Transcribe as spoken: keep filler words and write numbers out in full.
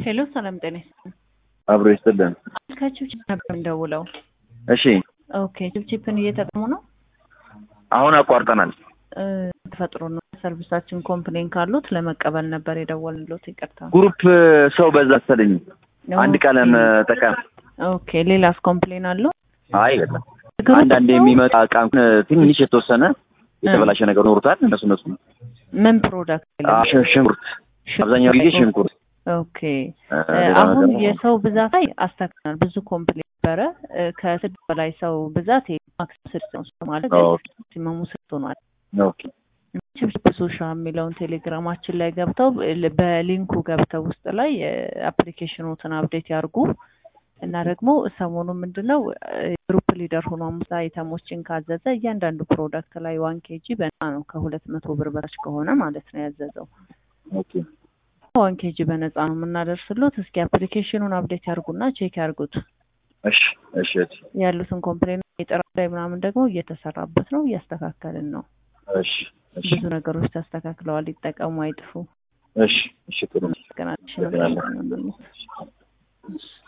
ሄሎ ሰላም ጤና አብሮ ይስጥልን። ከቺፕ ነበር እንደውለው። እሺ ኦኬ ቺፕን እየተጠቀሙ ነው? አሁን አቋርጠናል። ተፈጥሮ ነው ሰርቪሳችን ኮምፕሌን ካሉት ለመቀበል ነበር የደወልንሎት። ይቅርታ ግሩፕ ሰው በዛ ሰለኝ አንድ ቀለም ተቀም ኦኬ ሌላስ ኮምፕሌን አለው? አይ በጣም አንዳንድ የሚመጣ ቃም ትንሽ የተወሰነ የተበላሸ ነገር ኖርታል። እነሱ እነሱ ምን ፕሮዳክት አሽ ሽንኩርት አብዛኛው ጊዜ ሽንኩርት። ኦኬ አሁን የሰው ብዛት ላይ አስተካክለናል። ብዙ ኮምፕሌን ነበረ ከስድስት በላይ ሰው ብዛት ማክሲመም ስድስት ነው ማለት ማክሲመሙ ስድስት ሆኗል። ኦኬ ቺፕ ሶሻል ሚሊዮን ቴሌግራማችን ላይ ገብተው በሊንኩ ገብተው ውስጥ ላይ አፕሊኬሽኑን አፕዴት ያርጉ እና ደግሞ ሰሞኑን ምንድነው ግሩፕ ሊደር ሆኖ አምስት አይተሞችን ካዘዘ እያንዳንዱ ፕሮዳክት ላይ ዋን ኬጂ በነፃ ነው ከሁለት መቶ ብር በታች ከሆነ ማለት ነው ያዘዘው። ኦኬ ዋን ኬጂ በነፃ ነው የምናደርስሉት። እስኪ አፕሊኬሽኑን አፕዴት ያርጉና ቼክ ያርጉት። እሺ እሺ ያሉትን ኮምፕሌን የጥራት ላይ ምናምን ደግሞ እየተሰራበት ነው፣ እያስተካከልን ነው። እሺ እሺ ብዙ ነገሮች ተስተካክለዋል። ይጠቀሙ፣ አይጥፉ። እሺ እሺ ጥሩ ነው። ገና